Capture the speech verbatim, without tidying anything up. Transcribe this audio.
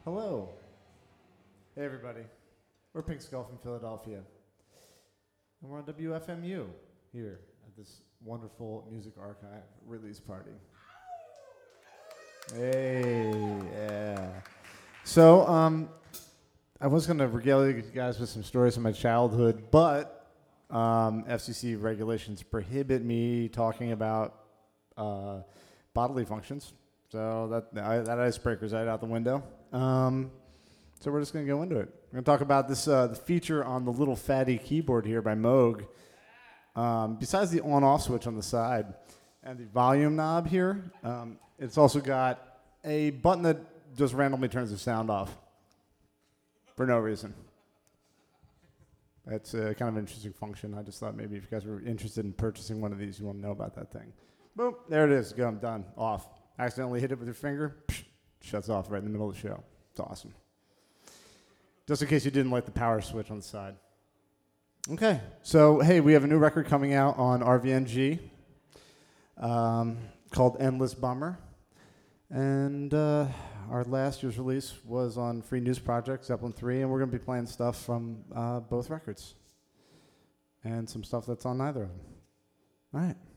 Hello. Hey, everybody. We're Pink Skull from Philadelphia. And we're on W F M U here at this wonderful Music Archive release party. Hey, yeah. So, um, I was going to regale you guys with some stories from my childhood, but um, F C C regulations prohibit me talking about uh, bodily functions. So that I, that icebreaker's right out the window. Um, so we're just going to go into it. We're going to talk about this uh, the feature on the little fatty keyboard here by Moog. Um, besides the on-off switch on the side and the volume knob here, um, it's also got a button that just randomly turns the sound off for no reason. That's uh, kind of an interesting function. I just thought maybe if you guys were interested in purchasing one of these, you want to know about that thing. Boom, there it is. Go, I'm done. Off. Accidentally hit it with your finger, psh, shuts off right in the middle of the show. It's awesome. Just in case you didn't like the power switch on the side. Okay, so hey, we have a new record coming out on R V N G um, called Endless Bummer. And uh, our last year's release was on Free News Project, Zeppelin three, and we're going to be playing stuff from uh, both records. And some stuff that's on neither of them. All right.